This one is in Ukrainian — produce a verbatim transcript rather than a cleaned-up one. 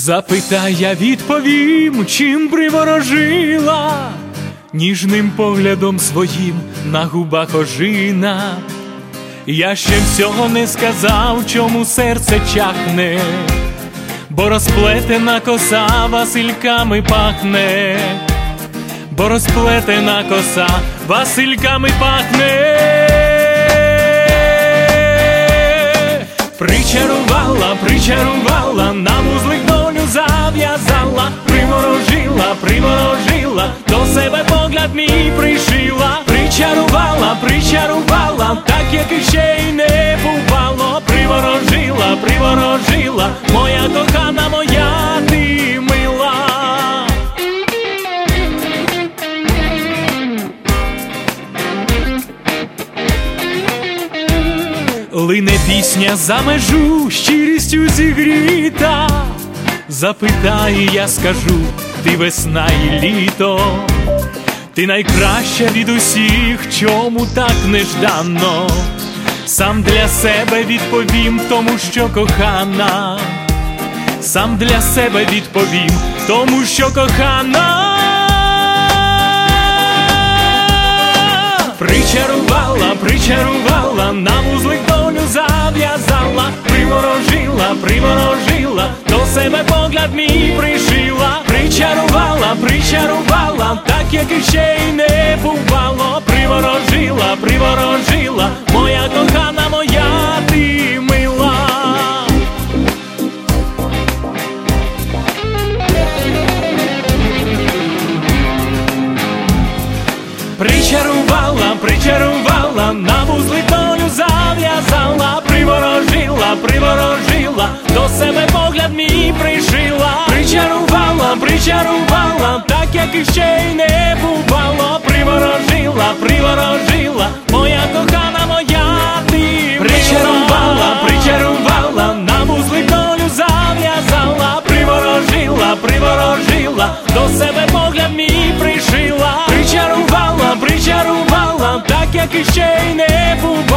Запитай, я відповім, чим приворожила, ніжним поглядом своїм на губах ожина. Я ще всього не сказав, чому серце чахне, бо розплетена коса васильками пахне, бо розплетена коса васильками пахне. Причарувала, причарувала, на вузлик долю зав'язала, приворожила, приворожила, до себе погляд мій пришила. Причарувала, причарувала, так як іще й не бувало. Приворожила, приворожила, моя кохана, моя ти мила. Лине пісня за межу, щирістю зігріта. Запитай, я скажу, ти весна і літо, ти найкраща від усіх, чому так нежданно. Сам для себе відповім тому, що кохана, сам для себе відповім тому, що кохана. Причарувала, причарувала, на вузлик долю зав'язала, приворожила, приворожила, до себе погляд мій пришила. Причарувала, причарувала, так як іще й не бувало. Приворожила, приворожила, моя кохана, моя ти мила. Причарувала, причарувала, на вузлик долю зав'язала, приворожила, приворожила, до себе погляд мій пришила. Причарувала, причарувала, так як іще й не бувало. Приворожила, приворожила, моя кохана, моя ти. Причарувала, причарувала, на вузлик долю зав'язала, приворожила, приворожила, до себе погляд мій пришила. Причарувала, причарувала, так як іще й не бувало.